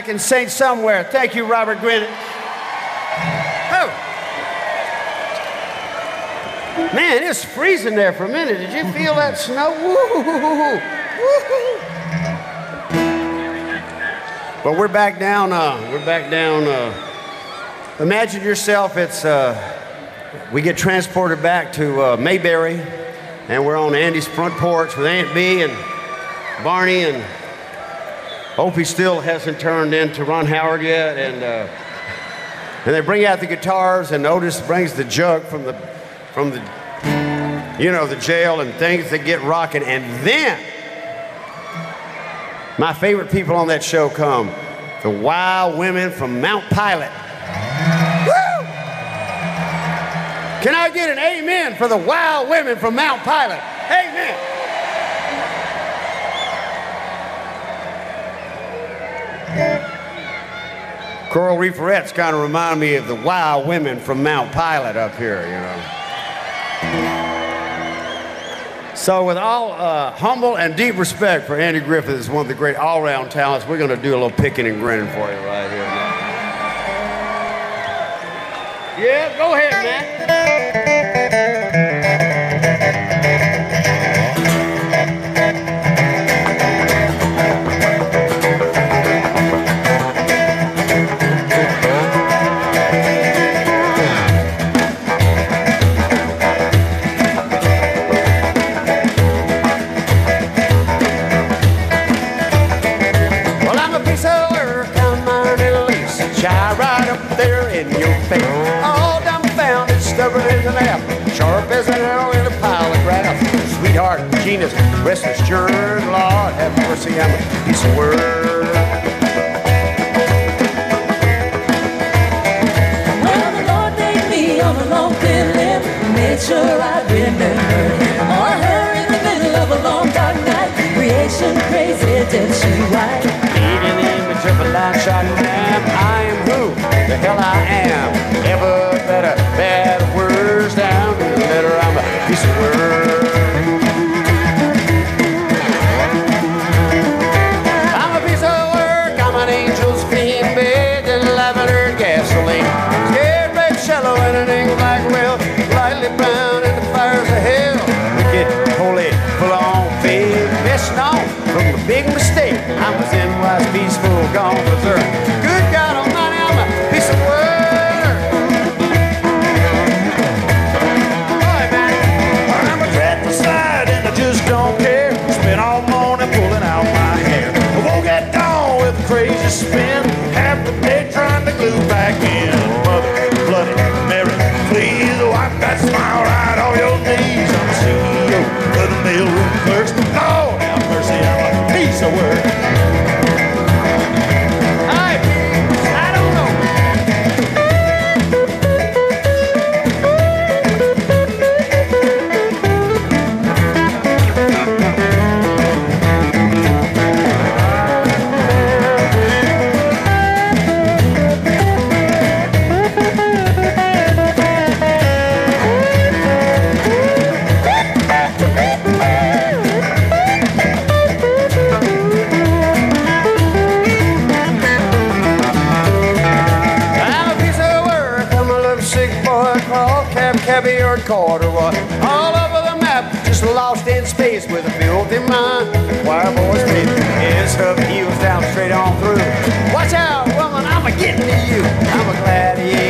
back in St. Somewhere. Thank you, Robert Gwynn. Oh. Man, it's freezing there for a minute. Did you feel that snow? Woo-hoo-hoo-hoo. Woo-hoo. But we're back down. Imagine yourself, we get transported back to Mayberry, and we're on Andy's front porch with Aunt Bee and Barney, and Opie still hasn't turned into Ron Howard yet, and they bring out the guitars, and Otis brings the jug from the the jail, and things that get rocking, and then my favorite people on that show come, the wild women from Mount Pilot. Woo! Can I get an amen for the wild women from Mount Pilot? Amen. Coral Reeferettes kind of remind me of the wild women from Mount Pilot up here, So with all humble and deep respect for Andy Griffith, is one of the great all-around talents, we're going to do a little picking and grinning for you right here now. Yeah, go ahead, man. All dumbfounded, stubborn as an apple, sharp as an arrow in a pile of grass. Sweetheart, Gina's restless churn, Lord have mercy, I'm a piece of work. Well, the Lord made me on a long thin limb, made sure I'd remember him or her in the middle of a long dark night. Creation crazy, did she right? Made an image of a line-shot lamb. I am who the hell I am. Ever better, bad words down to the letter. I'm a piece of work. I'm a piece of work. I'm an angel's feet bathed in lavender and gasoline. Scared, red, shallow, and an ink black well. Lightly brown in the fires of hell. Wicked, holy, full-on faith. Messing on from a big mistake. I was in wise, peaceful, gone berserk. Good God Almighty, I'm a piece of work. Just don't care. Spend all morning pulling out my hair. I woke at dawn with a crazy spin. Half the day trying to glue back in. Mother, bloody Mary, please wipe that smile right off your knees. I'm the CEO of the mailroom clerks. Lord have mercy, I'm a piece of work. Caviar corduroy, all over the map, just lost in space with a filthy mind. Choir boys take his hub heels down straight on through. Watch out, woman, I'm a getting to you. I'm a gladiator.